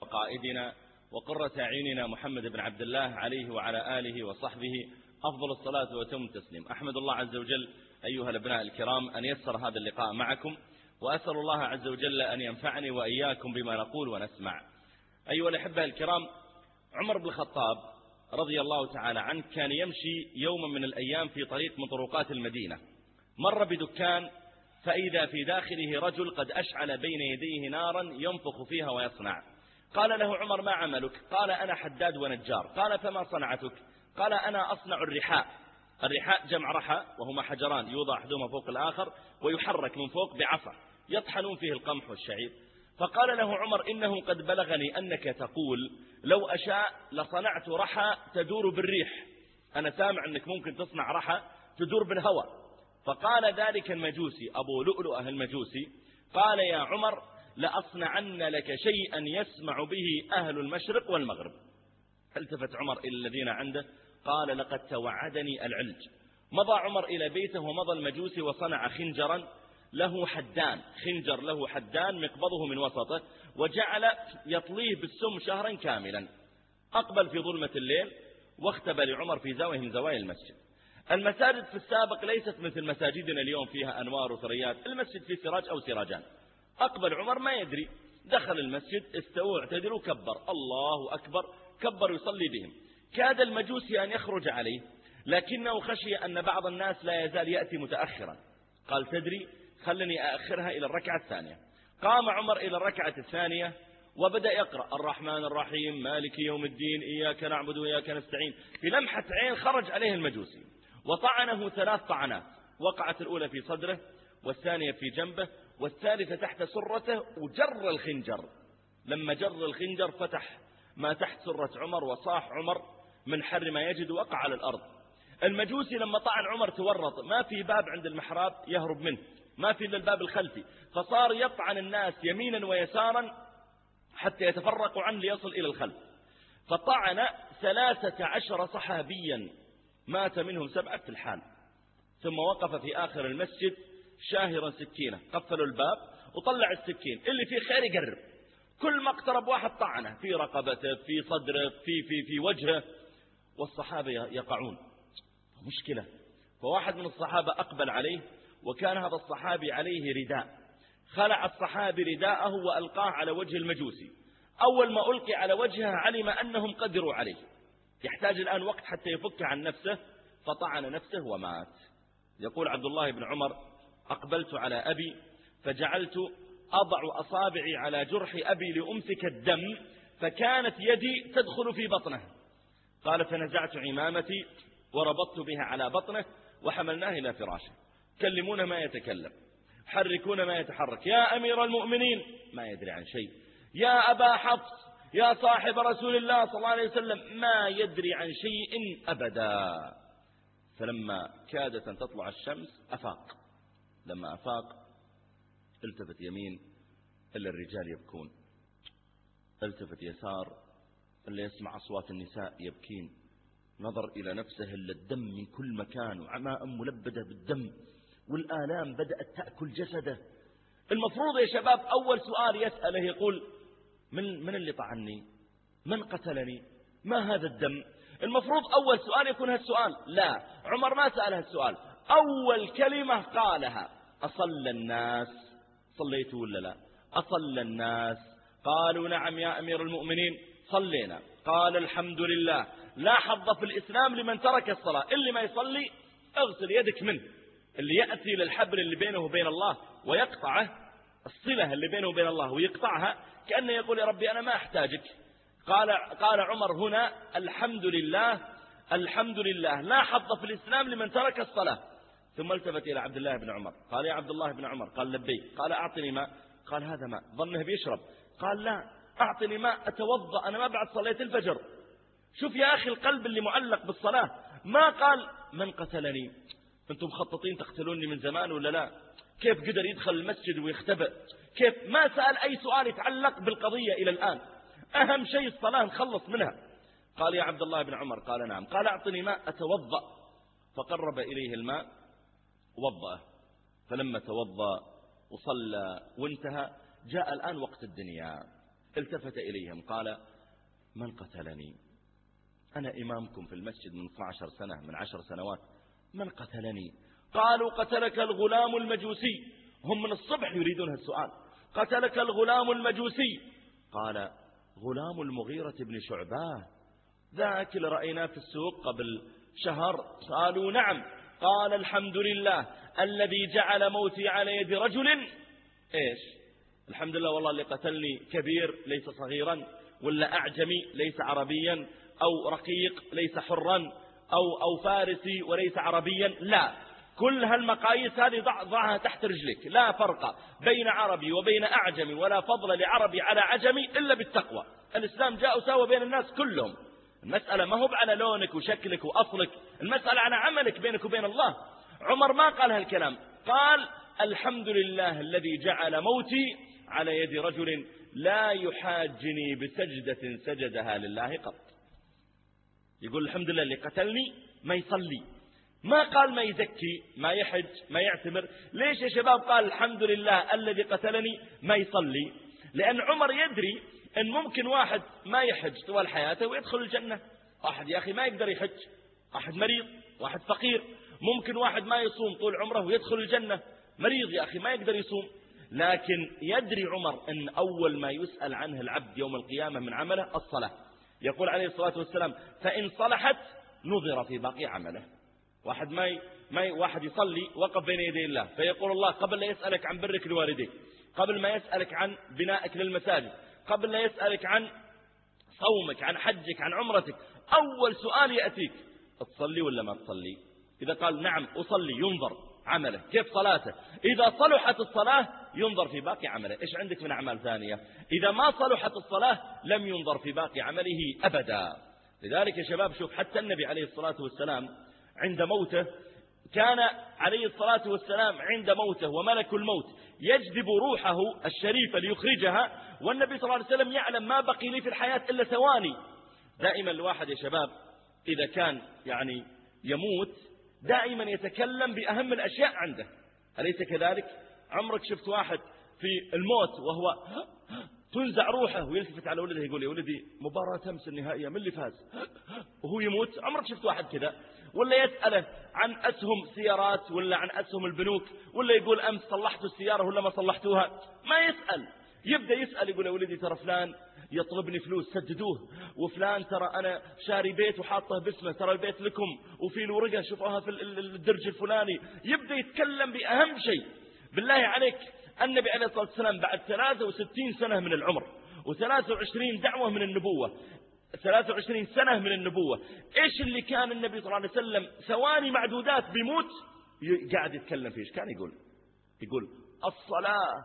وقائدنا وقرة أعيننا محمد بن عبد الله عليه وعلى آله وصحبه أفضل الصلاة وتم التسليم. أحمد الله عز وجل أيها الأبناء الكرام أن يسر هذا اللقاء معكم، وأسأل الله عز وجل أن ينفعني وإياكم بما نقول ونسمع. أيها الأحبة الكرام، عمر بن الخطاب رضي الله تعالى عنه كان يمشي يوما من الأيام في طريق من طرقات المدينة، مر بدكان فإذا في داخله رجل قد أشعل بين يديه نارا ينفخ فيها ويصنع. قال له عمر: ما عملك؟ قال: أنا حداد ونجار. قال: فما صنعتك؟ قال: أنا أصنع الرحاء. الرحاء جمع رحى، وهما حجران يوضع أحدهما فوق الآخر ويحرك من فوق بعصا يطحنون فيه القمح والشعير. فقال له عمر: إنه قد بلغني أنك تقول لو أشاء لصنعت رحى تدور بالريح. أنا سامع أنك ممكن تصنع رحى تدور بالهواء. فقال ذلك المجوسي أبو لؤلؤة المجوسي: قال يا عمر لأصنعن لك شيئا يسمع به أهل المشرق والمغرب. التفت عمر إلى الذين عنده قال: لقد توعدني العلج. مضى عمر إلى بيته ومضى المجوسي وصنع خنجرا له حدان، خنجر له حدان مقبضه من وسطه، وجعل يطليه بالسم شهرا كاملا. أقبل في ظلمة الليل واختبى لعمر في زاوية من زوايا المسجد. المساجد في السابق ليست مثل مساجدنا اليوم فيها أنوار وثريات، المسجد فيه سراج أو سراجان. أقبل عمر ما يدري، دخل المسجد استوى اعتدل وكبر الله أكبر، كبر يصلي بهم. كاد المجوسي أن يخرج عليه، لكنه خشي أن بعض الناس لا يزال يأتي متأخرا. قال: تدري، خلني أأخرها إلى الركعة الثانية. قام عمر إلى الركعة الثانية وبدأ يقرأ: الرحمن الرحيم مالك يوم الدين إياك نعبد وإياك نستعين. في لمحة عين خرج عليه المجوسي وطعنه 3 طعنات، وقعت الأولى في صدره والثانية في جنبه والثالثة تحت سرته، وجر الخنجر. لما جر الخنجر فتح ما تحت سرة عمر وصاح عمر من حر ما يجد، وقع على الأرض. المجوسي لما طعن عمر تورط، ما في باب عند المحراب يهرب منه، ما في إلا الباب الخلفي، فصار يطعن الناس يمينا ويسارا حتى يتفرقوا عنه ليصل إلى الخلف. فطعن 13 صحابيا، مات منهم 7 في الحال. ثم وقف في آخر المسجد شاهرا سكينة، قفلوا الباب وطلع السكين اللي فيه خير يقرب. كل ما اقترب واحد طعنه في رقبته، في صدره، في وجهه، والصحابة يقعون. مشكلة. فواحد من الصحابة أقبل عليه، وكان هذا الصحابي عليه رداء. خلع الصحابي رداءه وألقاه على وجه المجوسي. أول ما ألقي على وجهه علم أنهم قدروا عليه، يحتاج الآن وقت حتى يفك عن نفسه، فطعن نفسه ومات. يقول عبد الله بن عمر: أقبلت على أبي فجعلت أضع أصابعي على جرح أبي لأمسك الدم، فكانت يدي تدخل في بطنه. قال: فنزعت عمامتي وربطت بها على بطنه وحملناه إلى فراشه. كلمون ما يتكلم، حركون ما يتحرك. يا أمير المؤمنين، ما يدري عن شيء. يا أبا حفص، يا صاحب رسول الله صلى الله عليه وسلم، ما يدري عن شيء أبدا. فلما كادت أن تطلع الشمس أفاق. لما أفاق التفت يمين إلا الرجال يبكون، التفت يسار إلا يسمع أصوات النساء يبكين، نظر إلى نفسه إلا الدم من كل مكان وعماء ملبدة بالدم، والآلام بدأت تأكل جسده. المفروض يا شباب أول سؤال يسأله يقول: من اللي طعني؟ من قتلني؟ ما هذا الدم؟ المفروض أول سؤال يكون هالسؤال. لا، عمر ما سأل هالسؤال. أول كلمة قالها: أصلى الناس؟ صليت ولا لا؟ أصلى الناس؟ قالوا: نعم يا أمير المؤمنين صلينا. قال: الحمد لله. لا حظ في الإسلام لمن ترك الصلاة. اللي ما يصلي اغسل يدك منه. اللي يأتي للحبل اللي بينه وبين الله ويقطعه، الصلة اللي بينه وبين الله ويقطعها، كأنه يقول: يا ربي أنا ما أحتاجك. قال عمر هنا: الحمد لله، الحمد لله، لا حظ في الإسلام لمن ترك الصلاة. ثم التفت إلى عبد الله بن عمر قال: يا عبد الله بن عمر. قال: لبيك. قال: أعطني ماء. قال: هذا ماء. ظنه بيشرب. قال: لا، أعطني ماء أتوضأ، أنا ما بعد صليت الفجر. شوف يا أخي القلب اللي معلق بالصلاة. ما قال: من قتلني؟ أنتم مخططين تقتلوني من زمان ولا لا؟ كيف قدر يدخل المسجد ويختبئ؟ كيف؟ ما سأل أي سؤال يتعلق بالقضية إلى الآن. أهم شيء الصلاة نخلص منها. قال: يا عبد الله بن عمر. قال: نعم. قال: أعطني ماء أتوضأ. فقرب إليه الماء ووضأه. فلما توضأ وصلى وانتهى، جاء الآن وقت الدنيا. التفت إليهم قال: من قتلني؟ أنا إمامكم في المسجد من 12 سنة، من 10 سنوات، من قتلني؟ قالوا: قتلك الغلام المجوسي. هم من الصبح يريدون السؤال. قتلك الغلام المجوسي. قال: غلام المغيرة بن شعبة، ذاك اللي رأيناه في السوق قبل شهر. قالوا: نعم. قال: الحمد لله الذي جعل موتي على يد رجل إيش؟ الحمد لله والله اللي قتلني كبير ليس صغيرا، ولا أعجمي ليس عربيا، أو رقيق ليس حرا، أو فارسي وليس عربيا. لا، كل هالمقاييس هذه ضعها تحت رجلك. لا فرق بين عربي وبين أعجمي، ولا فضل لعربي على عجمي إلا بالتقوى. الإسلام جاء وساوى بين الناس كلهم. المسألة ما هو على لونك وشكلك وأصلك، المسألة على عملك بينك وبين الله. عمر ما قال هالكلام، قال: الحمد لله الذي جعل موتي على يد رجل لا يحاجني بسجدة سجدها لله قط. يقول الحمد لله اللي قتلني ما يصلي، ما قال ما يزكي، ما يحج، ما يعتمر. ليش يا شباب قال الحمد لله الذي قتلني ما يصلي؟ لأن عمر يدري أن ممكن واحد ما يحج طوال حياته ويدخل الجنة. واحد يا أخي ما يقدر يحج، واحد مريض، واحد فقير. ممكن واحد ما يصوم طول عمره ويدخل الجنة، مريض يا أخي ما يقدر يصوم. لكن يدري عمر أن أول ما يسأل عنه العبد يوم القيامة من عمله الصلاة. يقول عليه الصلاة والسلام: فإن صلحت نظر في باقي عمله. واحد واحد يصلي وقف بين يدي الله، فيقول الله قبل لا يسألك عن برك لوالديك، قبل ما يسألك عن بنائك للمساجد، قبل لا يسألك عن صومك، عن حجك، عن عمرتك، أول سؤال يأتيك: تصلي ولا ما تصلي؟ إذا قال نعم أصلي ينظر عمله كيف صلاته. إذا صلحت الصلاة ينظر في باقي عمله، إيش عندك من أعمال ثانية؟ إذا ما صلحت الصلاة لم ينظر في باقي عمله أبدا. لذلك يا شباب شوف، حتى النبي عليه الصلاة والسلام عند موته كان عليه الصلاة والسلام عند موته وملك الموت يجذب روحه الشريفة ليخرجها، والنبي صلى الله عليه وسلم يعلم ما بقي لي في الحياة إلا ثواني. دائما الواحد يا شباب إذا كان يعني يموت دائما يتكلم بأهم الأشياء عنده، أليس كذلك؟ عمرك شفت واحد في الموت وهو تنزع روحه ويلتفت على ولده يقول: يا ولدي مباراة أمس النهائية من اللي فاز؟ وهو يموت. عمرك شفت واحد كذا؟ ولا يسأله عن أسهم سيارات ولا عن أسهم البنوك، ولا يقول أمس صلحتوا السيارة ولا ما صلحتوها؟ ما يسأل. يبدأ يسأل يقول: يا ولدي ترى فلان يطلبني فلوس سددوه، وفلان ترى أنا شاري بيت وحاطه باسمه، ترى البيت لكم وفي له ورقة شوفوها في الدرج الفلاني. يبدأ يتكلم بأهم شيء. بالله عليك النبي عليه الصلاة والسلام بعد 63 سنة من العمر و23 دعوة من النبوة، 23 سنة من النبوة، إيش اللي كان النبي صلى الله عليه وسلم ثواني معدودات بيموت قاعد يتكلم فيه؟ إيش كان يقول الصلاة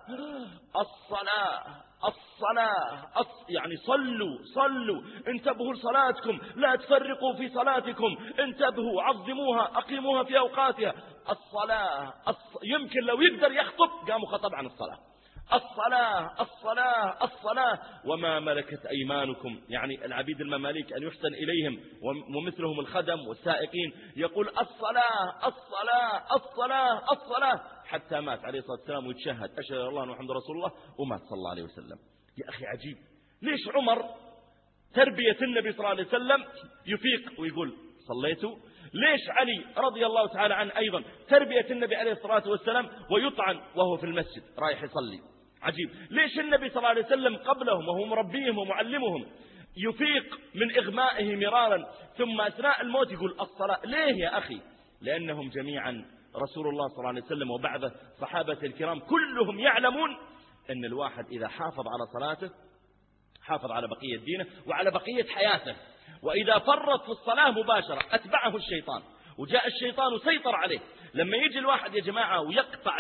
الصلاة الصلاة يعني صلوا انتبهوا لصلاتكم، لا تفرقوا في صلاتكم، انتبهوا عظموها أقيموها في أوقاتها. الصلاة يمكن لو يقدر يخطب قاموا خطب عن الصلاة. الصلاة الصلاة الصلاة. وما ملكت أيمانكم، يعني العبيد المماليك أن يحسن إليهم ومثلهم الخدم والسائقين. يقول الصلاة الصلاة الصلاة الصلاة حتى مات عليه الصلاة والسلام ويتشهد: أشهد أن لا إله إلا الله محمد رسول الله، ومات صلى الله عليه وسلم. يا أخي عجيب، ليش عمر تربية النبي صلى الله عليه وسلم يفيق ويقول صليتوا؟ ليش علي رضي الله تعالى عنه أيضا تربية النبي عليه الصلاة والسلام ويطعن وهو في المسجد رايح يصلي؟ عجيب. ليش النبي صلى الله عليه وسلم قبلهم وهو مربيهم ومعلمهم يفيق من إغمائه مرارا، ثم أثناء الموت يقول الصلاة؟ ليه يا أخي؟ لأنهم جميعا رسول الله صلى الله عليه وسلم وبعده صحابة الكرام كلهم يعلمون أن الواحد إذا حافظ على صلاته حافظ على بقية دينه وعلى بقية حياته. وإذا فرط في الصلاة مباشرة أتبعه الشيطان، وجاء الشيطان وسيطر عليه. لما يجي الواحد يا جماعة ويقطع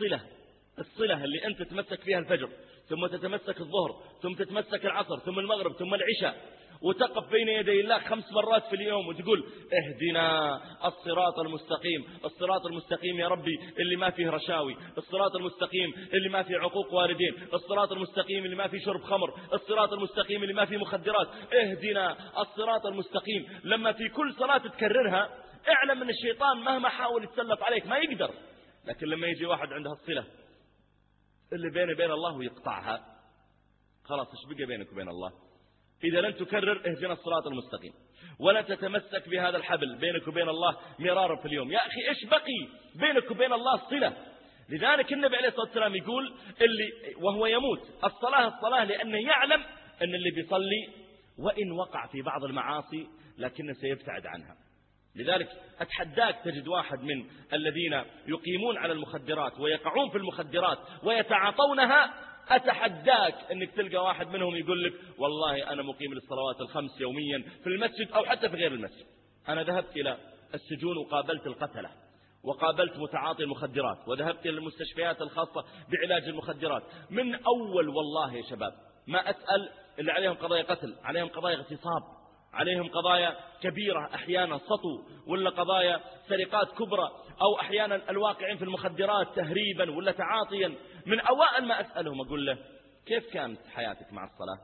الصلة اللي أنت تتمسك فيها الفجر، ثم تتمسك الظهر، ثم تتمسك العصر، ثم المغرب، ثم العشاء، وتقف بين يدي الله 5 مرات في اليوم وتقول اهدنا الصراط المستقيم، الصراط المستقيم يا ربي اللي ما فيه رشاوي، الصراط المستقيم اللي ما فيه عقوق والدين، الصراط المستقيم اللي ما فيه شرب خمر، الصراط المستقيم اللي ما فيه مخدرات، اهدنا الصراط المستقيم. لما في كل صلاة تكررها اعلم ان الشيطان مهما حاول يتسلط عليك ما يقدر. لكن لما يجي واحد عنده الصلة اللي بينه وبين الله ويقطعها خلاص ايش بقى بينك وبين الله؟ إذا لن تكرر اهدنا الصراط المستقيم ولا تتمسك بهذا الحبل بينك وبين الله مرارا في اليوم، يا أخي إيش بقي بينك وبين الله صلة؟ لذلك النبي عليه الصلاة والسلام يقول اللي وهو يموت الصلاة لأنه يعلم أن اللي بيصلي وإن وقع في بعض المعاصي لكنه سيبتعد عنها. لذلك أتحداك تجد واحد من الذين يقيمون على المخدرات ويقعون في المخدرات ويتعاطونها، أتحداك أنك تلقى واحد منهم يقول لك والله أنا مقيم للصلوات الخمس يوميا في المسجد أو حتى في غير المسجد. أنا ذهبت إلى السجون وقابلت القتلة وقابلت متعاطي المخدرات وذهبت إلى المستشفيات الخاصة بعلاج المخدرات من أول، والله يا شباب ما أسأل اللي عليهم قضايا قتل، عليهم قضايا اغتصاب، عليهم قضايا كبيرة أحيانا سطو، ولا قضايا سرقات كبرى، أو أحيانا الواقعين في المخدرات تهريبا ولا تعاطيا. من أوائل ما أسألهم أقول له كيف كانت حياتك مع الصلاة؟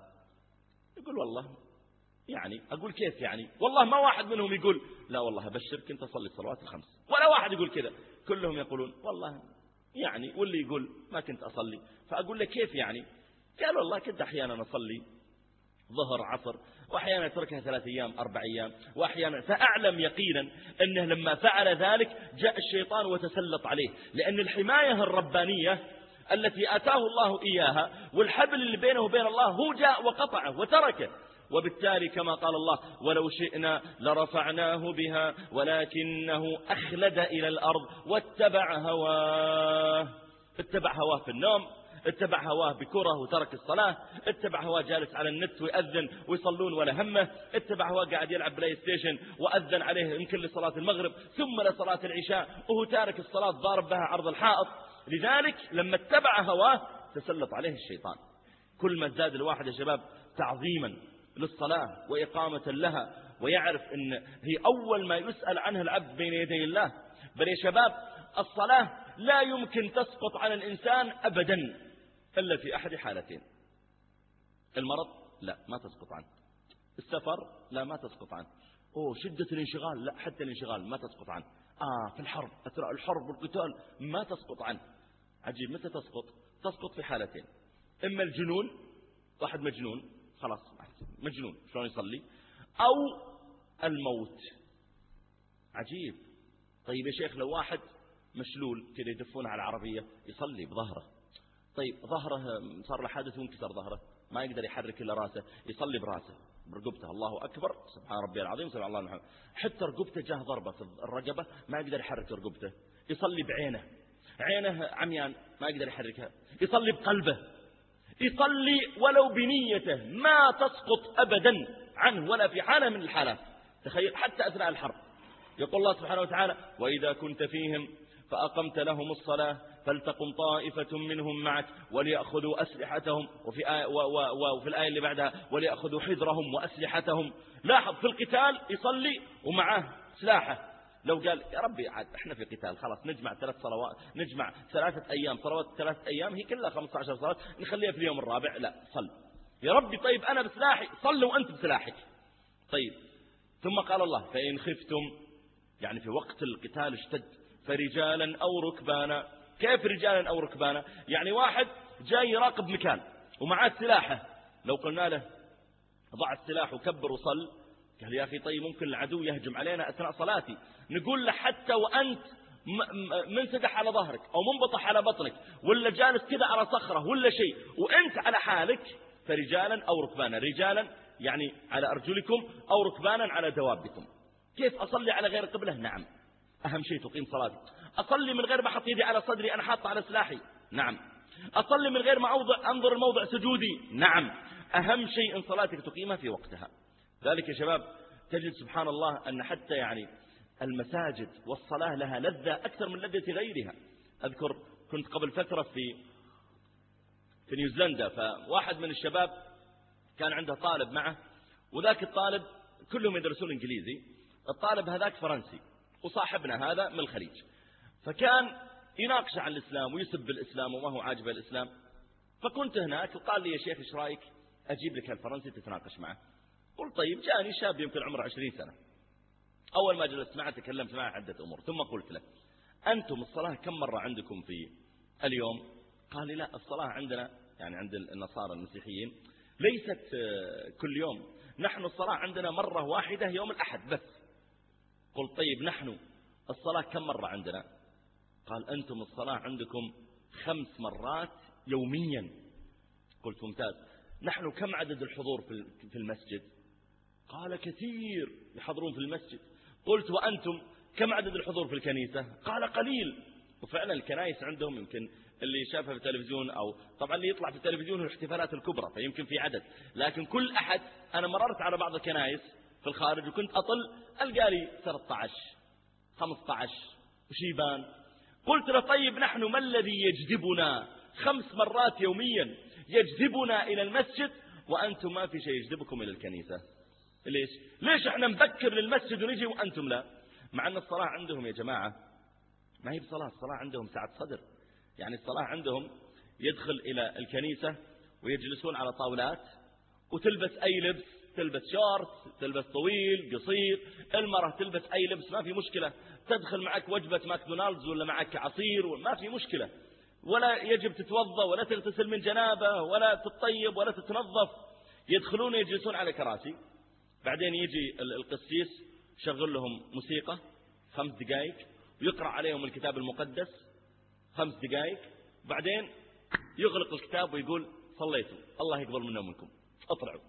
يقول والله يعني. أقول كيف يعني؟ والله ما واحد منهم يقول لا والله أبشرك أنت صلي الصلوات الخمس، ولا واحد يقول كذا، كلهم يقولون والله يعني، واللي يقول ما كنت أصلي. فأقول له كيف يعني؟ قال والله كنت أحيانا أصلي ظهر عصر، وأحيانا يتركها 3 أيام 4 أيام، وأحيانا. فأعلم يقينا أنه لما فعل ذلك جاء الشيطان وتسلط عليه، لأن الحماية الربانية التي آتاه الله إياها والحبل اللي بينه وبين الله هو جاء وقطعه وتركه. وبالتالي كما قال الله ولو شئنا لرفعناه بها ولكنه أخلد إلى الأرض واتبع هواه. اتبع هواه في النوم، اتبع هواه بكره وترك الصلاة، اتبع هواه جالس على النت ويأذن ويصلون ولا همه، اتبع هواه قاعد يلعب بلاي ستيشن وأذن عليه يمكن لصلاة المغرب ثم لصلاة العشاء وهو تارك الصلاة ضارب بها عرض الحائط. لذلك لما اتبع هواه تسلط عليه الشيطان. كل ما زاد الواحد يا شباب تعظيما للصلاة وإقامة لها ويعرف أن هي أول ما يسأل عنه العبد بين يدي الله. بل يا شباب الصلاة لا يمكن تسقط عن الإنسان أبدا إلا في أحد حالتين: المرض لا ما تسقط عنه، السفر لا ما تسقط عنه، شدة الانشغال لا حتى الانشغال ما تسقط عنه، في الحرب أثناء الحرب والقتال ما تسقط عنه. عجيب متى تسقط؟ تسقط في حالتين: إما الجنون، واحد مجنون خلاص مجنون شلون يصلي، أو الموت. عجيب. طيب يا شيخ لو واحد مشلول كذا يدفونه على العربية يصلي بظهره، طيب ظهره صار له حادث وانكسر ظهره ما يقدر يحرك إلا راسه، يصلي براسه برقبته الله أكبر سبحان ربي العظيم سبحان الله الحمد، حتى رقبته جاه ضربة في الرقبة ما يقدر يحرك رقبته، يصلي بعينه، عينه عميان ما يقدر يحركها، يصلي بقلبه، يصلي ولو بنيته ما تسقط أبدا عنه ولا في حالة من الحالات. تخيل حتى أثناء الحرب يقول الله سبحانه وتعالى وإذا كنت فيهم فأقمت لهم الصلاة فلتقم طائفة منهم معك وليأخذوا أسلحتهم، وفي الآية اللي بعدها وليأخذوا حذرهم وأسلحتهم. لاحظ في القتال يصلي ومعه سلاحه. لو قال يا ربي عاد احنا في قتال خلاص نجمع 3 صلوات، نجمع 3 أيام صلوات 3 أيام هي كلها 15 صلاة نخليها في اليوم الرابع، لا صل يا ربي. طيب أنا بسلاحي، صل وأنت بسلاحك. طيب ثم قال الله فإن خفتم، يعني في وقت القتال اشتد، فرجالا أو ركبانا. كيف رجالا أو ركبانا؟ يعني واحد جاي يراقب مكان ومعاه سلاحه، لو قلنا له ضع السلاح وكبر وصل، قال يا أخي طيب ممكن العدو يهجم علينا أثناء صلاتي. نقول له حتى وأنت منسدح على ظهرك أو منبطح على بطنك ولا جالس كذا على صخرة ولا شيء وأنت على حالك، فرجالا أو ركبانا. رجالا يعني على أرجلكم، أو ركبانا على دوابكم. كيف أصلي على غير قبلة؟ نعم أهم شيء تقيم صلاتي. أصلي من غير ما أحط يدي على صدري أنا حاط على سلاحي؟ نعم. أصلي من غير ما أنظر الموضع سجودي؟ نعم. أهم شيء إن صلاتك تقيمها في وقتها. ذلك يا شباب تجد سبحان الله أن حتى يعني المساجد والصلاة لها لذة أكثر من لذة غيرها. أذكر كنت قبل فترة في نيوزيلندا، فواحد من الشباب كان عنده طالب معه، وذاك الطالب كلهم يدرسون إنجليزي، الطالب هذاك فرنسي، وصاحبنا هذا من الخليج، فكان يناقش عن الإسلام ويسب الإسلام وما هو عاجب الإسلام. فكنت هناك وقال لي يا شيخ إيش رأيك أجيب لك الفرنسي تتناقش معه؟ قلت طيب. جاني شاب يمكن عمره 20 سنة، أول ما جلست معه تكلمت معه عدة أمور، ثم قلت له أنتم الصلاة كم مرة عندكم في اليوم؟ قال لي لا الصلاة عندنا يعني عند النصارى المسيحيين ليست كل يوم. نحن الصلاة عندنا مرة واحدة يوم الأحد بس. قلت طيب نحن الصلاة كم مرة عندنا؟ قال أنتم الصلاة عندكم 5 مرات يوميا. قلت ممتاز. نحن كم عدد الحضور في المسجد؟ قال كثير يحضرون في المسجد. قلت وأنتم كم عدد الحضور في الكنيسة؟ قال قليل. وفعلا الكنائس عندهم يمكن اللي شافها في التلفزيون، أو طبعا اللي يطلع في التلفزيون هو الاحتفالات الكبرى فيمكن في عدد، لكن كل أحد أنا مررت على بعض الكنائس في الخارج وكنت أطل ألقى لي 13 15 وشيبان. قلت له طيب نحن ما الذي يجذبنا 5 مرات يوميا يجذبنا إلى المسجد وأنتم ما في شيء يجذبكم إلى الكنيسة؟ ليش احنا نبكر للمسجد ونجي وأنتم لا؟ مع أن الصلاة عندهم يا جماعة ما هي بصلاة، الصلاة عندهم سعة صدر. يعني الصلاة عندهم يدخل إلى الكنيسة ويجلسون على طاولات وتلبس أي لبس، تلبس شورت، تلبس طويل قصير، المرأة تلبس أي لبس ما في مشكلة، تدخل معك وجبة ماكدونالدز ولا معك عصير ما في مشكلة، ولا يجب تتوضأ ولا تغتسل من جنابة ولا تطيب ولا تتنظف. يدخلون يجلسون على كراسي، بعدين يجي القسيس يشغل لهم موسيقى 5 دقائق ويقرأ عليهم الكتاب المقدس 5 دقائق، بعدين يغلق الكتاب ويقول صليتوا الله يقبل منا ومنكم اطلعوا.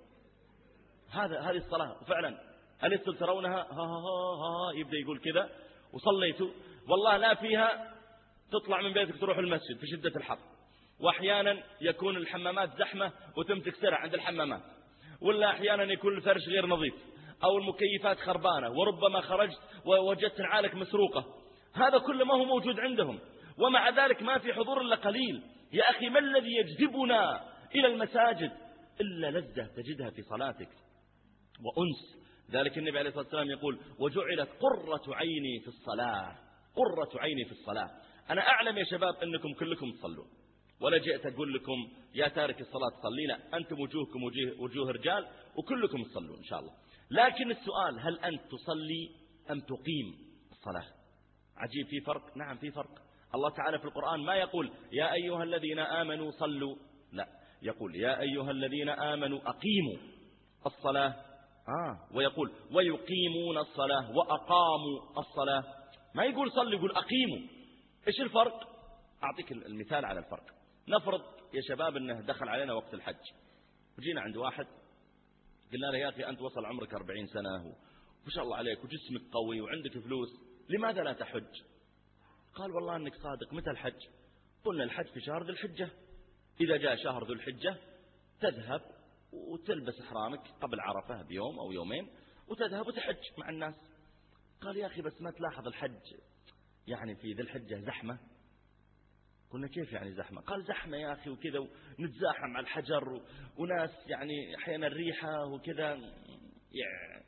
هذه الصلاة فعلا. ألستم ترونها؟ ها ها ها ها يبدأ يقول كذا وصليتوا. والله لا فيها تطلع من بيتك تروح المسجد في شدة الحر، وأحيانا يكون الحمامات زحمة وتمسك سرع عند الحمامات، ولا أحيانا يكون الفرش غير نظيف أو المكيفات خربانة، وربما خرجت ووجدت نعالك مسروقة. هذا كله ما هو موجود عندهم، ومع ذلك ما في حضور إلا قليل. يا أخي ما الذي يجذبنا إلى المساجد إلا لذة تجدها في صلاتك وأنس. ذلك النبي عليه الصلاة والسلام يقول وجعلت قرة عيني في الصلاة. قرة عيني في الصلاة. أنا أعلم يا شباب أنكم كلكم تصلون، ولا جئت أقول لكم يا تارك الصلاة تصلي، لا، أنتم وجوهكم وجوه رجال وكلكم تصلون إن شاء الله. لكن السؤال هل أنت تصلي أم تقيم الصلاة؟ عجيب، في فرق. نعم في فرق. الله تعالى في القرآن ما يقول يا أيها الذين آمنوا صلوا، لا، يقول يا أيها الذين آمنوا أقيموا الصلاة، ويقول ويقيمون الصلاة وأقاموا الصلاة. ما يقول صلي، يقول أقيموا. إيش الفرق؟ أعطيك المثال على الفرق. نفرض يا شباب أنه دخل علينا وقت الحج وجينا عند واحد قلنا له يا أخي أنت وصل عمرك 40 سنة وما شاء الله عليك وجسمك قوي وعندك فلوس، لماذا لا تحج؟ قال والله أنك صادق، متى الحج؟ قلنا الحج في شهر ذو الحجة، إذا جاء شهر ذو الحجة تذهب وتلبس إحرامك قبل عرفة بيوم أو يومين وتذهب وتحج مع الناس. قال يا أخي بس ما تلاحظ الحج يعني في ذي الحجة زحمة؟ قلنا كيف يعني زحمة؟ قال زحمة يا أخي وكذا ونتزاحم على الحجر وناس يعني أحيانا الريحة وكذا يعني.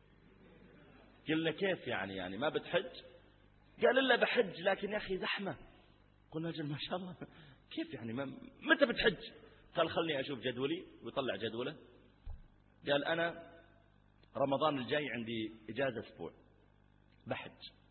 قلنا كيف يعني ما بتحج؟ قال إلا بحج لكن يا أخي زحمة. قلنا أجل ما شاء الله، كيف يعني متى بتحج؟ قال خلني أشوف جدولي، ويطلع جدوله. قال أنا رمضان الجاي عندي إجازة أسبوع بحج.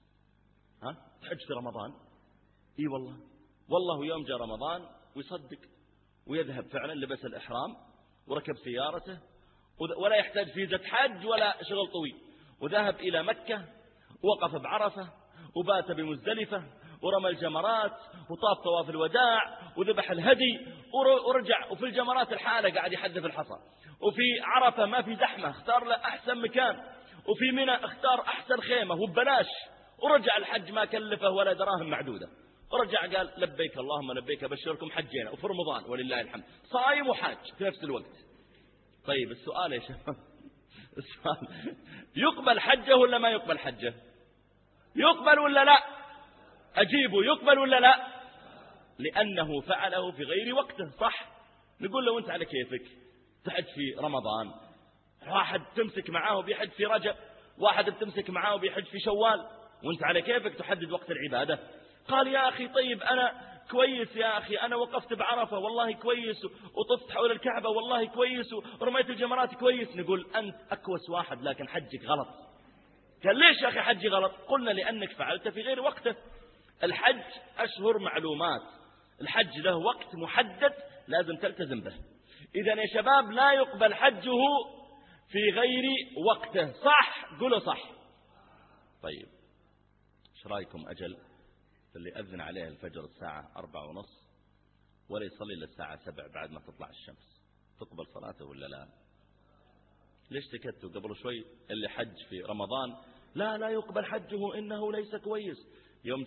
تحج في رمضان؟ إي والله يوم جاء رمضان ويصدق ويذهب فعلا، لبس الإحرام وركب سيارته ولا يحتاج فيزة حج ولا شغل طويل، وذهب إلى مكة ووقف بعرفة وبات بمزدلفة ورمى الجمرات وطاف طواف الوداع وذبح الهدي ورجع، وفي الجمرات الحالة قاعد يحدث الحصى، وفي عرفة ما في زحمة اختار له أحسن مكان، وفي منى اختار أحسن خيمة وببلاش، ورجع الحج ما كلفه ولا دراهم معدودة، ورجع قال لبيك اللهم لبيك أبشركم حجينا وفي رمضان ولله الحمد، صايم وحاج في نفس الوقت. طيب السؤال يا شباب، السؤال يقبل حجه ولا ما يقبل حجه؟ يقبل ولا لا؟ أجيبه يقبل ولا لا؟ لأنه فعله في غير وقته. صح؟ نقول له أنت على كيفك تحج في رمضان، واحد تمسك معاه بيحج في رجب، واحد بتمسك معاه بيحج في شوال، وانت على كيفك تحدد وقت العبادة. قال يا أخي طيب أنا كويس يا أخي، أنا وقفت بعرفة والله كويس، وطفت حول الكعبة والله كويس، ورميت الجمرات كويس. نقول أنت أكوس واحد لكن حجك غلط. قال ليش يا أخي حجي غلط؟ قلنا لأنك فعلت في غير وقته. الحج أشهر معلومات، الحج له وقت محدد لازم تلتزم به. إذا يا شباب لا يقبل حجه في غير وقته، صح؟ قولوا صح. طيب ايش رايكم أجل اللي أذن عليه الفجر الساعة 4:30 ولا يصلي إلا الساعة 7 بعد ما تطلع الشمس، تقبل صلاته ولا لا؟ ليش سكتوا قبل شوي؟ اللي حج في رمضان لا يقبل حجه إنه ليس كويس. يوم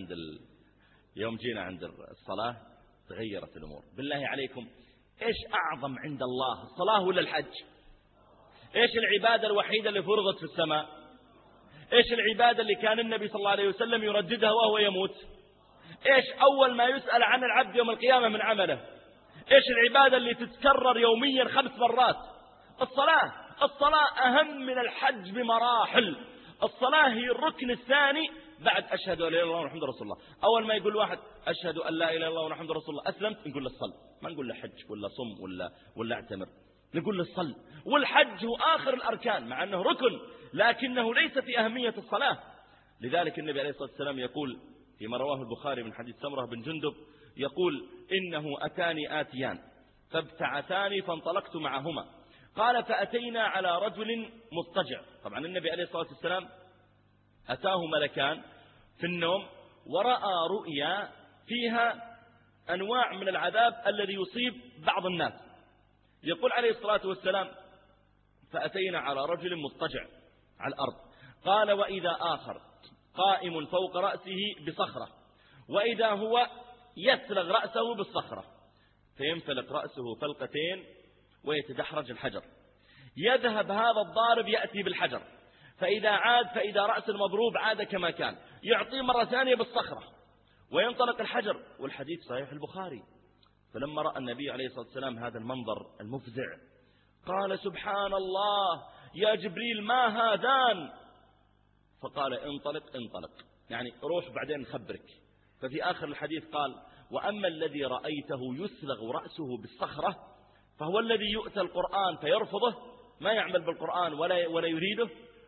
جينا عند الصلاة تغيرت الأمور. بالله عليكم إيش أعظم عند الله، الصلاة ولا الحج؟ إيش العبادة الوحيدة اللي فرضت في السماء؟ إيش العبادة اللي كان النبي صلى الله عليه وسلم يرددها وهو يموت؟ إيش أول ما يسأل عن العبد يوم القيامة من عمله؟ إيش العبادة اللي تتكرر يوميا 5 مرات؟ الصلاة أهم من الحج بمراحل. الصلاة هي الركن الثاني بعد أشهد أن لا إله إلا الله محمد رسول الله. أول ما يقول واحد أشهد أن لا إله إلا الله محمد رسول الله أسلمت، نقول له صل، ما نقول له حج ولا صم ولا اعتمر، نقول له صل. والحج هو آخر الأركان مع أنه ركن لكنه ليس في أهمية الصلاة. لذلك النبي عليه الصلاة والسلام يقول فيما رواه البخاري من حديث سمرة بن جندب يقول إنه أتاني آتيان فابتعثاني فانطلقت معهما، قال فأتينا على رجل مضطجع. طبعا النبي عليه الصلاة والسلام أتاه ملكان في النوم ورأى رؤيا فيها أنواع من العذاب الذي يصيب بعض الناس. يقول عليه الصلاة والسلام فأتينا على رجل مضطجع على الأرض، قال وإذا آخر قائم فوق رأسه بصخرة، وإذا هو يسلغ رأسه بالصخرة فينفلق رأسه فلقتين ويتدحرج الحجر، يذهب هذا الضارب يأتي بالحجر، فإذا رأس المضروب عاد كما كان، يعطيه مرة ثانية بالصخرة وينطلق الحجر. والحديث صحيح البخاري. فلما رأى النبي عليه الصلاة والسلام هذا المنظر المفزع قال سبحان الله يا جبريل ما هذان؟ فقال انطلق يعني روح بعدين نخبرك. ففي آخر الحديث قال وأما الذي رأيته يسلغ رأسه بالصخرة فهو الذي يؤتى القرآن فيرفضه، ما يعمل بالقرآن ولا يريده،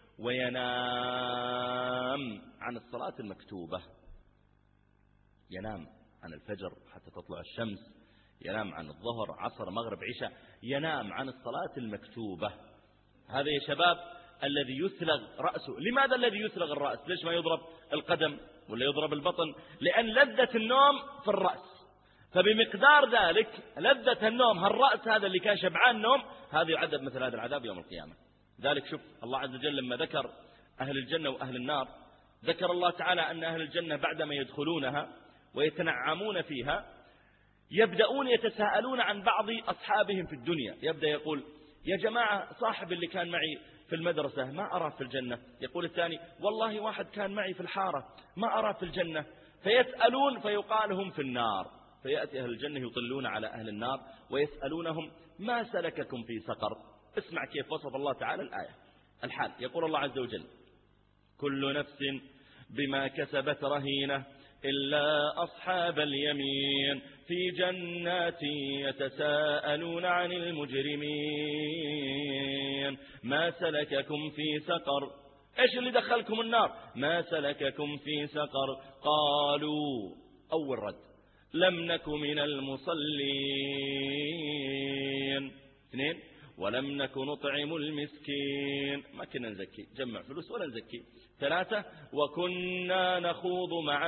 وينام عن الصلاة المكتوبة، ينام عن الفجر حتى تطلع الشمس، ينام عن الظهر عصر مغرب عشاء، ينام عن الصلاة المكتوبة. هذا يا شباب الذي يسلغ رأسه. لماذا الذي يسلغ الرأس؟ ليش ما يضرب القدم ولا يضرب البطن؟ لأن لذة النوم في الرأس، فبمقدار ذلك لذة النوم هالرأس هذا اللي كان شبعان نوم هذا يعذب مثل هذا العذاب يوم القيامة. ذلك شوف الله عز وجل لما ذكر أهل الجنة وأهل النار ذكر الله تعالى أن أهل الجنة بعدما يدخلونها ويتنعمون فيها يبدأون يتساءلون عن بعض أصحابهم في الدنيا. يبدأ يقول يا جماعة صاحب اللي كان معي في المدرسة ما أراه في الجنة، يقول الثاني والله واحد كان معي في الحارة ما أراه في الجنة، فيسألون فيقال هم في النار، فيأتي أهل الجنة يطلون على أهل النار ويسألونهم ما سلككم في سقر. اسمع كيف وصف الله تعالى الآية الحال. يقول الله عز وجل كل نفس بما كسبت رهينة إلا أصحاب اليمين في جنات يتساءلون عن المجرمين ما سلككم في سقر. إيش اللي دخلكم النار؟ ما سلككم في سقر؟ قالوا أول رد لم نك من المصلين. 2 ولم نك نطعم المسكين، ما كنا نزكي جمع فلوس ولا نزكي. 3 وكنا نخوض مع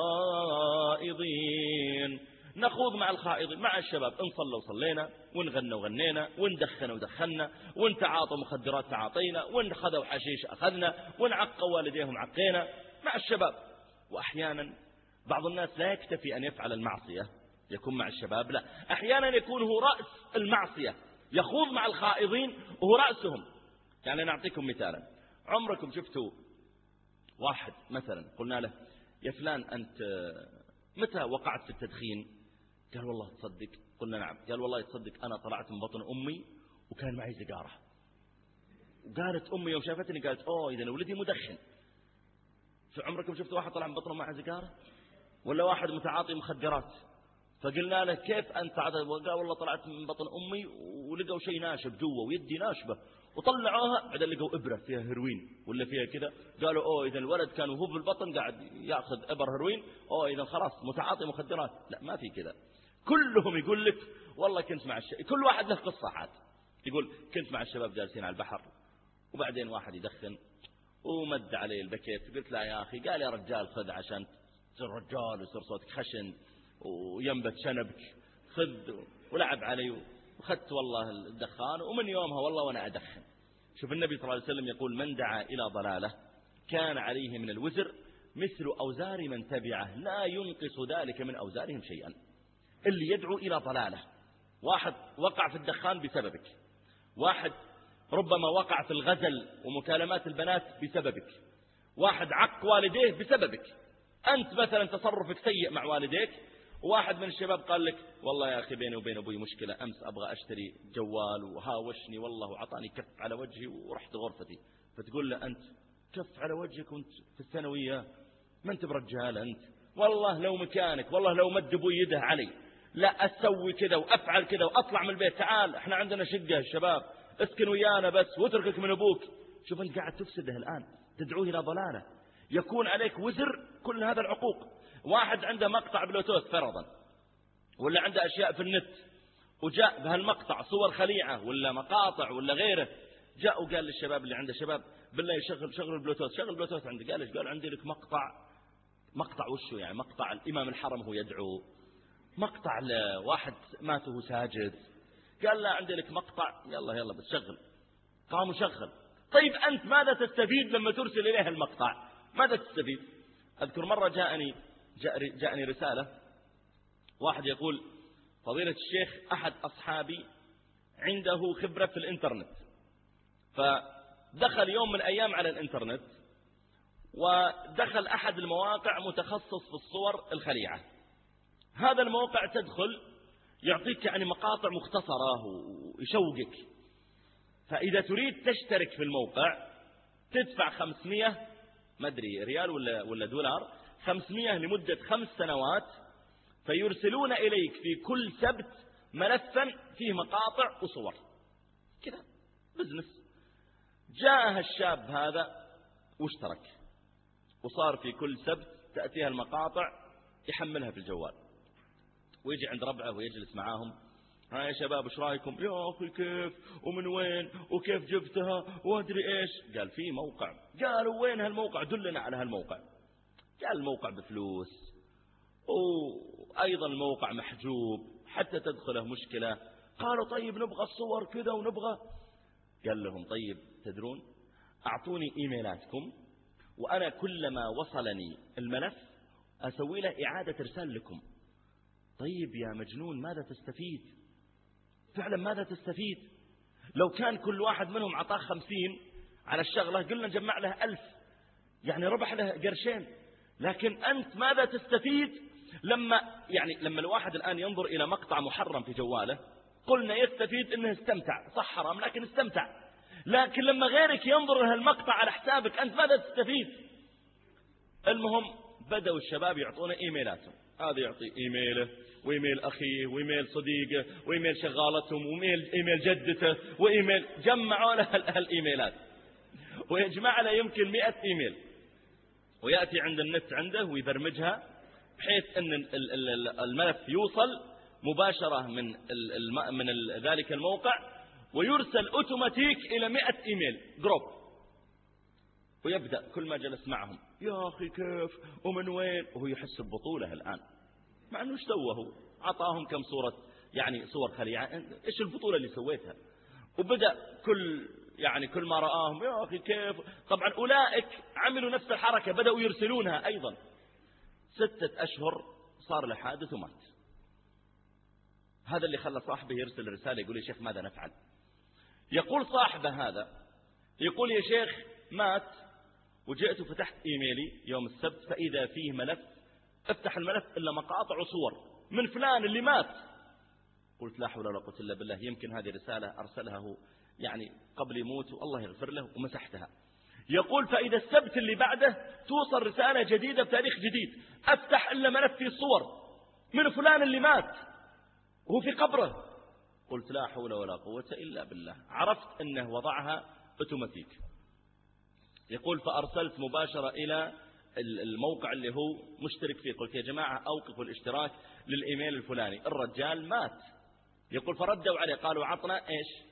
الخائضين، نخوض مع الخائضين مع الشباب، إن صلوا صلينا ونغنى وغنينا وندخن ودخلنا ونتعاطوا مخدرات تعاطينا ونخذوا حشيش أخذنا ونعقوا والديهم عقينا مع الشباب. وأحيانا بعض الناس لا يكتفي أن يفعل المعصية يكون مع الشباب، لا أحيانا يكون هو رأس المعصية يخوض مع الخائضين وهو رأسهم. يعني نعطيكم مثالا، عمركم شفتوا واحد مثلا قلنا له يا فلان أنت متى وقعت في التدخين؟ قال والله تصدق. قلنا نعم. قال والله تصدق أنا طلعت من بطن أمي وكان معي سيجارة، وقالت أمي يوم شافتني قالت أوه إذا ولدي مدخن. فعمركم شفتوا واحد طلع من بطنه معه سيجارة؟ ولا واحد متعاطي مخدرات؟ فقلنا له كيف أنت عدد؟ قال والله طلعت من بطن أمي ولقوا شيء ناشب جوا ويدي ناشبة وطلعوها بعدين لقوا إبرة فيها هيروين ولا فيها كذا، قالوا أوه إذا الولد كان وهو في البطن قاعد يأخذ إبر هيروين، أوه إذا خلاص متعاطي مخدرات. لا ما في كذا. كلهم يقول لك والله كنت مع كل واحد له قصة عاد. يقول كنت مع الشباب جالسين على البحر، وبعدين واحد يدخن ومد عليه البكيت، قلت له يا أخي، قال يا رجال خذ عشان تصير رجال ويصير صوتك خشن وينبت شنبك، خذ. ولعب علي وخذت والله الدخان، ومن يومها والله وأنا أدخن. شوف النبي صلى الله عليه وسلم يقول من دعا إلى ضلالة كان عليه من الوزر مثل أوزار من تبعه لا ينقص ذلك من أوزارهم شيئا. اللي يدعو إلى ضلالة، واحد وقع في الدخان بسببك، واحد ربما وقع في الغزل ومكالمات البنات بسببك، واحد عق والديه بسببك. أنت مثلا تصرفك سيء مع والديك، وواحد من الشباب قال لك والله يا أخي بيني وبين أبوي مشكلة، أمس أبغى أشتري جوال وهاوشني والله وعطاني كف على وجهي ورحت غرفتي. فتقول له أنت كف على وجهك وانت في الثانوية، ما انت برجال أنت، والله لو مكانك، والله لو مد أبوي يده علي لا أسوي كذا وأفعل كذا وأطلع من البيت، تعال احنا عندنا شقة الشباب اسكن ويانا بس واتركك من أبوك. شوف أنت قاعد تفسده الآن، تدعوه إلى ضلالة، يكون عليك وزر كل هذا العقوق. واحد عنده مقطع بلوتوث فرضا، ولا عنده أشياء في النت، وجاء بهالمقطع صور خليعة ولا مقاطع ولا غيره، جاء وقال للشباب اللي عنده شباب بالله شغل البلوتوث، شغل البلوتوث عنده. قال ايش؟ قال عندي لك مقطع وشه يعني؟ مقطع الإمام الحرم هو يدعو، مقطع لواحد مات وهو ساجد. قال لا عندي لك مقطع، يلا بس شغل. قام وشغل. طيب أنت ماذا تستفيد لما ترسل إليها المقطع؟ ماذا تستفيد؟ أذكر مرة جاءني رسالة، واحد يقول فضيلة الشيخ أحد أصحابي عنده خبرة في الإنترنت، فدخل يوم من الأيام على الإنترنت ودخل أحد المواقع متخصص في الصور الخليعة. هذا الموقع تدخل يعطيك يعني مقاطع مختصرة ويشوقك، فإذا تريد تشترك في الموقع تدفع 500 ما أدري ريال ولا دولار، 500 لمدة 5 سنوات، فيرسلون إليك في كل سبت ملفا فيه مقاطع وصور كذا بزنس. جاء الشاب هذا واشترك، وصار في كل سبت تأتيها المقاطع يحملها في الجوال، ويجي عند ربعه ويجلس معاهم، ها يا شباب ايش رايكم؟ يا أخي كيف ومن وين وكيف جبتها وادري ايش. قال في موقع. قالوا وين هالموقع؟ دلنا على هالموقع. قال الموقع بفلوس، وأيضا الموقع محجوب حتى تدخله مشكلة. قالوا طيب نبغى الصور كذا ونبغى. قال لهم طيب تدرون، أعطوني إيميلاتكم وأنا كلما وصلني الملف أسوي له إعادة إرسال لكم. طيب يا مجنون ماذا تستفيد؟ فعلا ماذا تستفيد؟ لو كان كل واحد منهم عطاه 50 على الشغلة قلنا نجمع له 1000، يعني ربح له قرشين. لكن أنت ماذا تستفيد لما الواحد الآن ينظر إلى مقطع محرم في جواله؟ قلنا يستفيد إنه استمتع، صح حرام لكن استمتع. لكن لما غيرك ينظر إلى المقطع على حسابك أنت ماذا تستفيد؟ المهم بدأوا الشباب يعطونا إيميلاتهم، هذا يعطي إيميله وإيميل أخيه وإيميل صديقه وإيميل شغالتهم وإيميل جدته وإيميل، جمعوا له الإيميلات ويجمع له يمكن 100 إيميل، ويأتي عند النت عنده ويبرمجها بحيث أن الملف يوصل مباشرة من ذلك الموقع، ويرسل أوتوماتيك إلى 100 إيميل جروب. ويبدأ كل ما جلس معهم يا أخي كيف ومن وين، وهو يحس ببطولة الآن مع أنه ايش سوى؟ هو عطاهم كم صورة يعني صور خليعة، ايش البطولة اللي سويتها؟ وبدأ كل ما رآهم يا أخي كيف. طبعا أولئك عملوا نفس الحركة، بدأوا يرسلونها أيضا. 6 أشهر صار له حادث ومات. هذا اللي خلى صاحبه يرسل رسالة يقول يا شيخ ماذا نفعل؟ يقول صاحبه هذا يقول يا شيخ مات، وجئت وفتحت إيميلي يوم السبت فإذا فيه ملف، افتح الملف إلا مقاطع وصور من فلان اللي مات. قلت لا حول ولا قوة إلا بالله، يمكن هذه رسالة أرسلها هو يعني قبل يموت والله يغفر له، ومسحتها. يقول فإذا السبت اللي بعده توصل رسالة جديدة بتاريخ جديد، أفتح إلا ملف فيه صور من فلان اللي مات وهو في قبره. قلت لا حول ولا قوة إلا بالله، عرفت أنه وضعها أوتوماتيك. يقول فأرسلت مباشرة إلى الموقع اللي هو مشترك فيه، قلت يا جماعة أوقفوا الاشتراك للإيميل الفلاني. الرجال مات يقول فردوا عليه قالوا عطنا إيش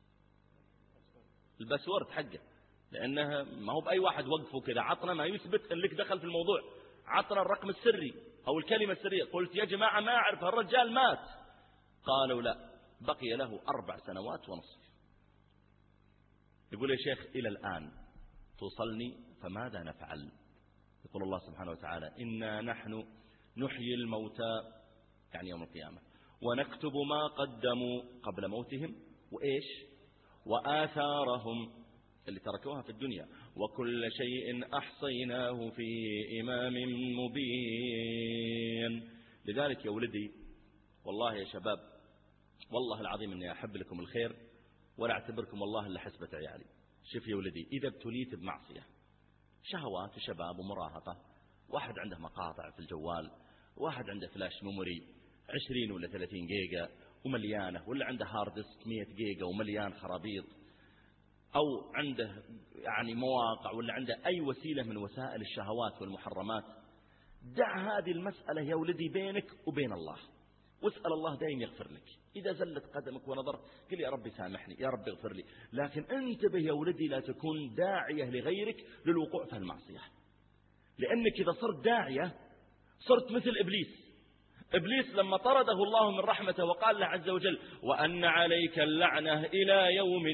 الباسورد حقه، لأنه ما هو بأي واحد وقفه كذا، عطنا ما يثبت أن لك دخل في الموضوع، عطنا الرقم السري أو الكلمة السرية. قلت يا جماعة ما أعرف، الرجال مات. قالوا لا، بقي له 4 سنوات ونصف. يقول يا شيخ إلى الآن توصلني، فماذا نفعل؟ يقول الله سبحانه وتعالى إنا نحن نحيي الموتى، يعني يوم القيامة، ونكتب ما قدموا قبل موتهم وإيش وآثارهم اللي تركوها في الدنيا، وكل شيء أحصيناه في إمام مبين. لذلك يا ولدي والله يا شباب، والله العظيم أني أحب لكم الخير ولا أعتبركم والله إلا حسبة عيالي. شوف يا ولدي، إذا ابتليت بمعصية، شهوات وشباب ومراهقة، واحد عنده مقاطع في الجوال، واحد عنده فلاش ميموري 20 ولا 30 جيجا ومليانة، ولا عنده هارد ديسك 100 جيجا ومليان خرابيط، أو عنده يعني مواقع، ولا عنده أي وسيلة من وسائل الشهوات والمحرمات، دع هذه المسألة يا ولدي بينك وبين الله، واسأل الله دائم يغفر لك. إذا زلت قدمك ونظرت قل يا ربي سامحني، يا ربي اغفر لي، لكن انتبه يا ولدي لا تكون داعية لغيرك للوقوع في المعصية، لأنك إذا صرت داعية صرت مثل إبليس. إبليس لما طرده الله من رحمته وقال له عز وجل وأن عليك اللعنة إلى يوم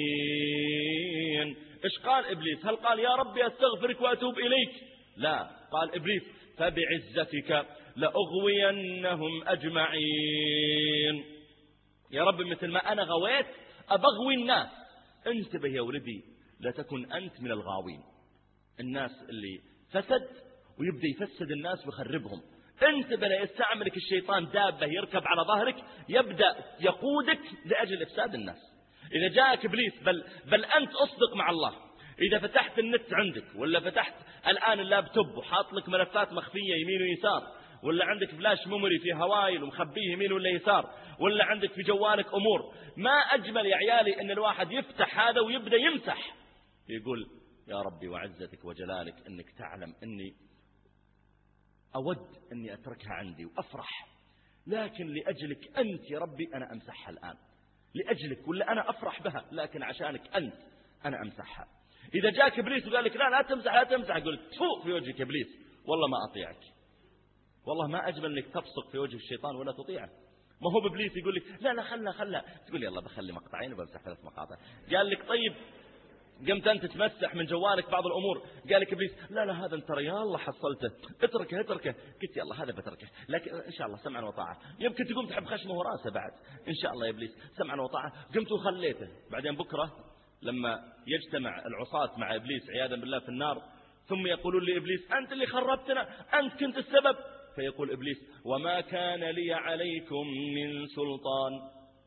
الدين، إيش قال إبليس؟ هل قال يا ربي أستغفرك وأتوب إليك؟ لا، قال إبليس فبعزتك لأغوينهم أجمعين. يا رب مثل ما أنا غويت أبغوي الناس. انتبه يا ولدي لا تكن أنت من الغاوين، الناس اللي فسد ويبدأ يفسد الناس ويخربهم. انتبه لا يستعملك الشيطان دابة يركب على ظهرك يبدأ يقودك لأجل إفساد الناس. إذا جاءك إبليس بل أنت أصدق مع الله، إذا فتحت النت عندك، ولا فتحت الآن اللابتوب وحاط لك ملفات مخفية يمين ويسار، ولا عندك فلاش ميموري في هوايل ومخبيه يمين ولا يسار، ولا عندك في جوالك أمور، ما أجمل يا عيالي أن الواحد يفتح هذا ويبدأ يمسح، يقول يا ربي وعزتك وجلالك أنك تعلم أني أود أني أتركها عندي وأفرح، لكن لأجلك أنت يا ربي أنا أمسحها الآن، لأجلك، ولا أنا أفرح بها لكن عشانك أنت أنا أمسحها. إذا جاك إبليس وقال لك لا تمسح لا تمسح، قلت تفوق في وجهك إبليس والله ما أطيعك. والله ما أجمل أنك تبصق في وجه الشيطان ولا تطيعه. ما هو بإبليس يقول لك لا خلها، تقول يلا بخلي مقطعين وبمسح 3 مقاطع. قال لك طيب قمت أنت تمسح من جوالك بعض الأمور، قال لك إبليس لا هذا أنت يا الله حصلته، اتركه. قلت يلا هذا بتركه، لكن إن شاء الله سمعا وطاعة. يمكن تقوم تحب خشمه وراسه بعد، إن شاء الله يا إبليس سمعا وطاعة. قمت وخليته. بعدين بكرة لما يجتمع العصاة مع إبليس عياذا بالله في النار، ثم يقولون لإبليس أنت اللي خربتنا، أنت كنت السبب. فيقول إبليس وما كان لي عليكم من سلطان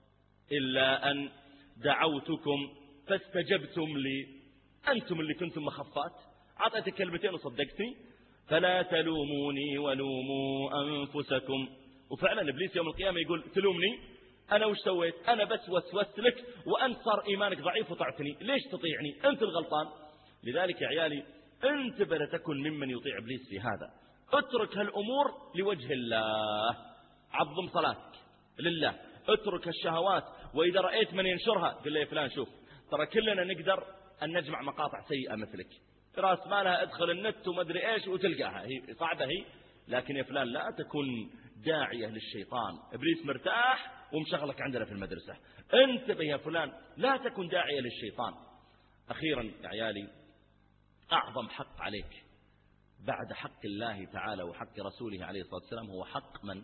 إلا أن دعوتكم فاستجبتم لي، أنتم اللي كنتم مخفات، عطيتك كلمتين وصدقتني، فلا تلوموني ولوموا أنفسكم. وفعلا إبليس يوم القيامة يقول تلومني أنا وش سويت؟ أنا بس وسوست لك وأنت صار إيمانك ضعيف وطعتني، ليش تطيعني؟ أنت الغلطان. لذلك يا عيالي انتبه لا تكن ممن يطيع إبليس في هذا، اترك هالأمور لوجه الله، عظم صلاتك لله، اترك الشهوات، وإذا رأيت من ينشرها قل له يا فلان شوف ترى كلنا نقدر أن نجمع مقاطع سيئة مثلك، راس مالها ادخل النت ومدري إيش وتلقاها، هي صعبة هي، لكن يا فلان لا تكن داعية للشيطان. إبليس مرتاح ومشغلك عندنا في المدرسة، انتبه يا فلان لا تكن داعية للشيطان. أخيرا يا عيالي أعظم حق عليك بعد حق الله تعالى وحق رسوله عليه الصلاة والسلام هو حق من؟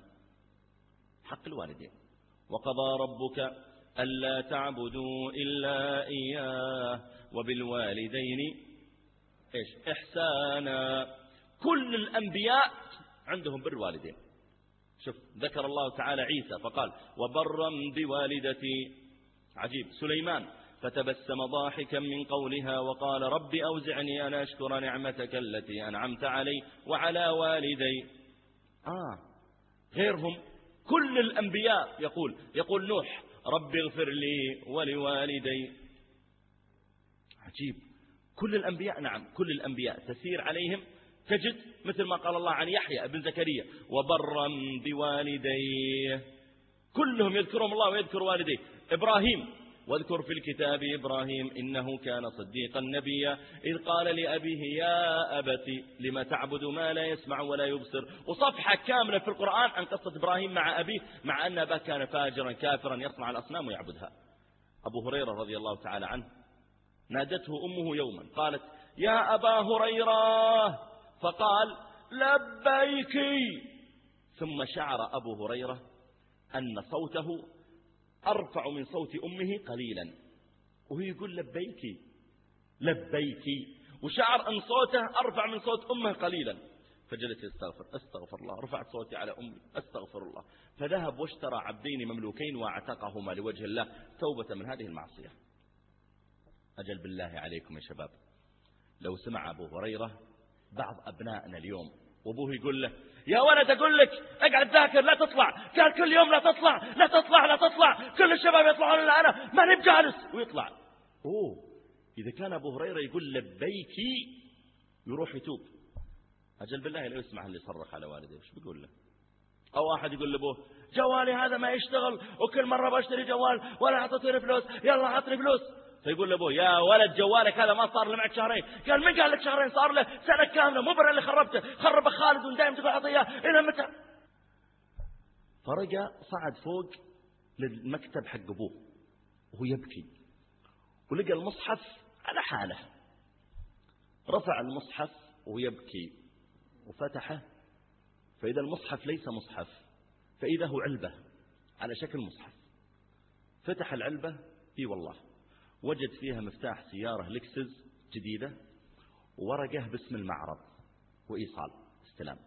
حق الوالدين. وقضى ربك ألا تعبدوا إلا إياه وبالوالدين إيش؟ إحسانا. كل الأنبياء عندهم بر والدين. شوف ذكر الله تعالى عيسى فقال وبرا بوالدتي. عجيب. سليمان فتبسم ضاحكا من قولها وقال رب أوزعني أن أشكر نعمتك التي أنعمت علي وعلى والدي. غيرهم كل الأنبياء يقول نوح رب اغفر لي ولوالدي. عجيب. كل الأنبياء، نعم كل الأنبياء تسير عليهم تجد مثل ما قال الله عن يحيى ابن زكريا وبرا بوالديه. كلهم يذكرهم الله ويذكر والديه. إبراهيم: واذكر في الكتاب إبراهيم إنه كان صديقا نبيا إذ قال لأبيه يا أبت لما تعبد ما لا يسمع ولا يبصر. وصفحة كاملة في القرآن عن قصة إبراهيم مع أبيه، مع أن أباه كان فاجرا كافرا يصنع الأصنام ويعبدها. أبو هريرة رضي الله تعالى عنه نادته أمه يوما قالت: يا أبا هريرة، فقال: لبيك. ثم شعر أبو هريرة أن صوته أرفع من صوت أمه قليلا، وهو يقول لبيك لبيك، وشعر أن صوته أرفع من صوت أمه قليلا، فجلس يستغفر: أستغفر الله، رفعت صوتي على أمي، أستغفر الله. فذهب واشترى عبدين مملوكين واعتقهما لوجه الله توبة من هذه المعصية. أجل بالله عليكم يا شباب، لو سمع أبو هريرة بعض أبنائنا اليوم وأبوه يقول له: يا ولد أقول لك اقعد ذاكر لا تطلع، قال كل يوم لا تطلع لا تطلع لا تطلع، كل الشباب يطلعون إلا أنا ماني بجالس، ويطلع. إذا كان أبو هريرة يقول لبيك يروح يتوب، أجل بالله لو يسمع اللي يصرخ على والده وش بيقول له؟ أو واحد يقول لأبوه: جوالي هذا ما يشتغل وكل مرة بشتري جوال ولا أعطيني فلوس، يلا أعطني فلوس. فيقول لأبوه: يا ولد جوالك هذا ما صار له معك شهرين. قال: من قال لك شهرين؟ صار له سنة كاملة، مو برا اللي خربته، خرب خالد ودائما تقول أعطيه إلى متى؟ فرجع صعد فوق للمكتب حق أبوه وهو يبكي، ولقى المصحف على حاله، رفع المصحف وهو يبكي وفتحه، فإذا المصحف ليس مصحف، فإذا هو علبة على شكل مصحف. فتح العلبة، اي والله وجد فيها مفتاح سيارة لكسس جديدة وورقة باسم المعرض وإيصال استلام.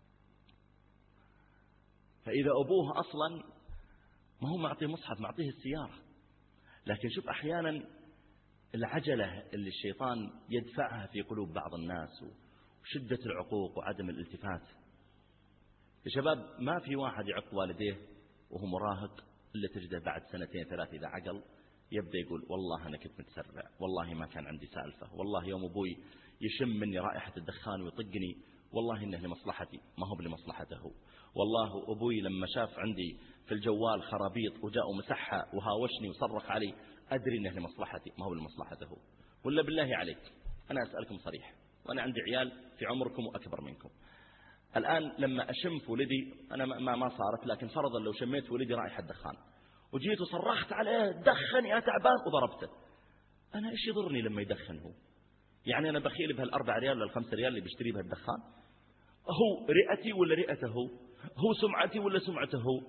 فإذا أبوه أصلا ما هو معطيه مصحف، معطيه السيارة. لكن شوف أحيانا العجلة اللي الشيطان يدفعها في قلوب بعض الناس وشدة العقوق وعدم الالتفات. يا شباب ما في واحد يعق والديه وهو مراهق إلا تجده بعد سنتين ثلاثة إذا عقل يبدأ يقول: والله أنا كنت متسرع، والله ما كان عندي سالفة، والله يوم أبوي يشم مني رائحة الدخان ويطقني والله إنه لمصلحتي ما هو لمصلحته، والله أبوي لما شاف عندي في الجوال خرابيط وجاء ومسحها وهاوشني وصرخ علي أدري إنه لمصلحتي ما هو لمصلحته. ولا بالله عليك أنا أسألكم صريح، وأنا عندي عيال في عمركم وأكبر منكم، الآن لما أشم في ولدي أنا ما صارت، لكن فرضا لو شميت في ولدي رائحة دخان وجيت وصرخت عليه دخن يا تعبان وضربته، أنا إيش يضرني لما يدخن هو؟ يعني أنا بخيل بهال4 ريال ولا 5 ريال اللي بيشتري بها الدخان؟ هو رئتي ولا رئته؟ هو سمعتي ولا سمعته هو؟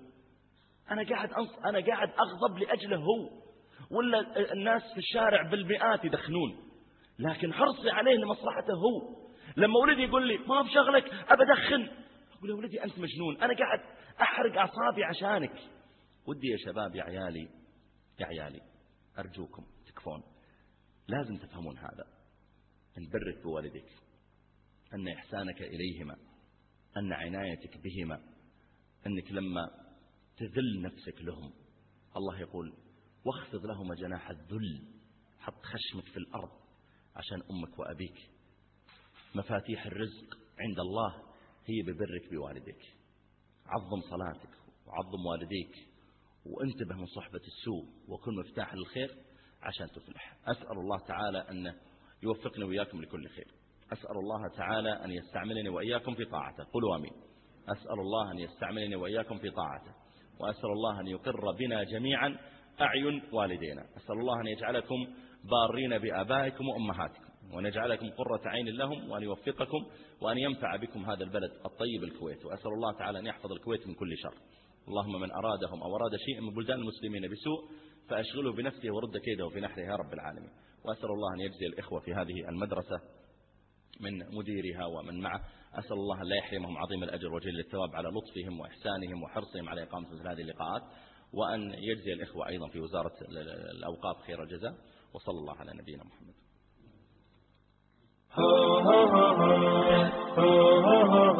أنا قاعد أغضب لأجله هو، ولا الناس في الشارع بالمئات يدخنون، لكن حرصي عليه لمصلحته هو. لما ولدي يقول لي ما بشغلك أبدخن، أقول له: ولدي أنت مجنون، أنا قاعد أحرق أعصابي عشانك. ودي يا شباب يا عيالي أرجوكم تكفون، لازم تفهمون هذا، أن برك بوالديك، أن إحسانك إليهما، أن عنايتك بهما، أنك لما تذل نفسك لهم الله يقول: واخفض لهما جناح الذل، حط خشمك في الأرض عشان أمك وأبيك. مفاتيح الرزق عند الله هي ببرك بوالديك. عظم صلاتك وعظم والديك وانتبه من صحبة السوء وكن مفتاح للخير عشان تفلح. أسأل الله تعالى أن يوفقني وإياكم لكل خير. أسأل الله تعالى أن يستعملني وإياكم في طاعته. قولوا آمين. أسأل الله أن يستعملني وإياكم في طاعته، وأسأل الله أن يقر بنا جميعا أعين والدينا. أسأل الله أن يجعلكم بارين بآبائكم وأمهاتكم، وأن يجعلكم قرة عين لهم، وأن يوفقكم وأن ينفع بكم هذا البلد الطيب الكويت. وأسأل الله تعالى أن يحفظ الكويت من كل شر. اللهم من أرادهم أو أراد شيئا من بلدان المسلمين بسوء فأشغله بنفسه ورد كيده في نحره يا رب العالمين. وأسأل الله أن يجزي الإخوة في هذه المدرسة من مديرها ومن معه، أسأل الله أن لا يحرمهم عظيم الأجر وجل الثواب على لطفهم وإحسانهم وحرصهم على إقامة مثل هذه اللقاءات، وأن يجزي الإخوة أيضا في وزارة الأوقاف خير الجزاء. وصلى الله على نبينا محمد.